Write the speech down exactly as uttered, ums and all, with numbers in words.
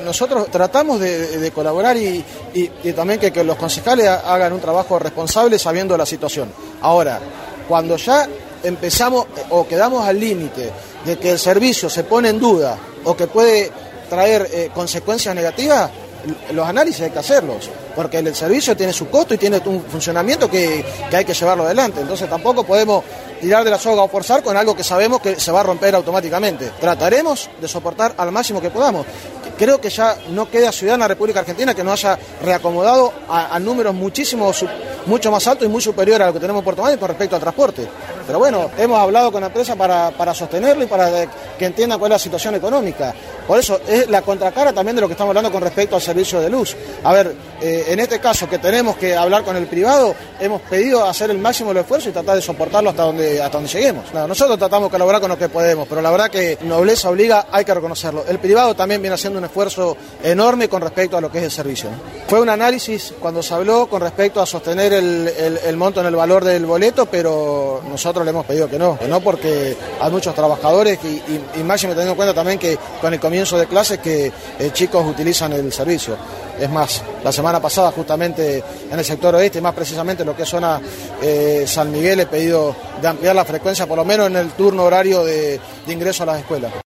nosotros tratamos de, de colaborar y, y, y también que, que los concejales hagan un trabajo responsable sabiendo la situación. Ahora, cuando ya empezamos o quedamos al límite de que el servicio se pone en duda o que puede traer eh, consecuencias negativas, los análisis hay que hacerlos, porque el servicio tiene su costo y tiene un funcionamiento que, que hay que llevarlo adelante. Entonces tampoco podemos tirar de la soga o forzar con algo que sabemos que se va a romper automáticamente. Trataremos de soportar al máximo que podamos. Creo que ya no queda ciudad en la República Argentina que no haya reacomodado a, a números muchísimo, mucho más altos y muy superiores a lo que tenemos en Puerto Madryn con respecto al transporte. Pero bueno, hemos hablado con la empresa para, para sostenerlo y para que entiendan cuál es la situación económica. Por eso es la contracara también de lo que estamos hablando con respecto al servicio de luz. A ver, eh, en este caso que tenemos que hablar con el privado, hemos pedido hacer el máximo del esfuerzo y tratar de soportarlo hasta donde, hasta donde lleguemos. No, nosotros tratamos de colaborar con lo que podemos, pero la verdad que nobleza obliga, hay que reconocerlo. El privado también viene haciendo un esfuerzo enorme con respecto a lo que es el servicio, ¿no? Fue un análisis cuando se habló con respecto a sostener el, el, el monto en el valor del boleto, pero nosotros le hemos pedido que no, que no porque hay muchos trabajadores y, y, y máximo teniendo en cuenta también que con el comienzo de clases que eh, chicos utilizan el servicio. Es más, la semana pasada justamente en el sector oeste, más precisamente lo que es zona eh, San Miguel, he pedido de ampliar la frecuencia por lo menos en el turno horario de, de ingreso a las escuelas.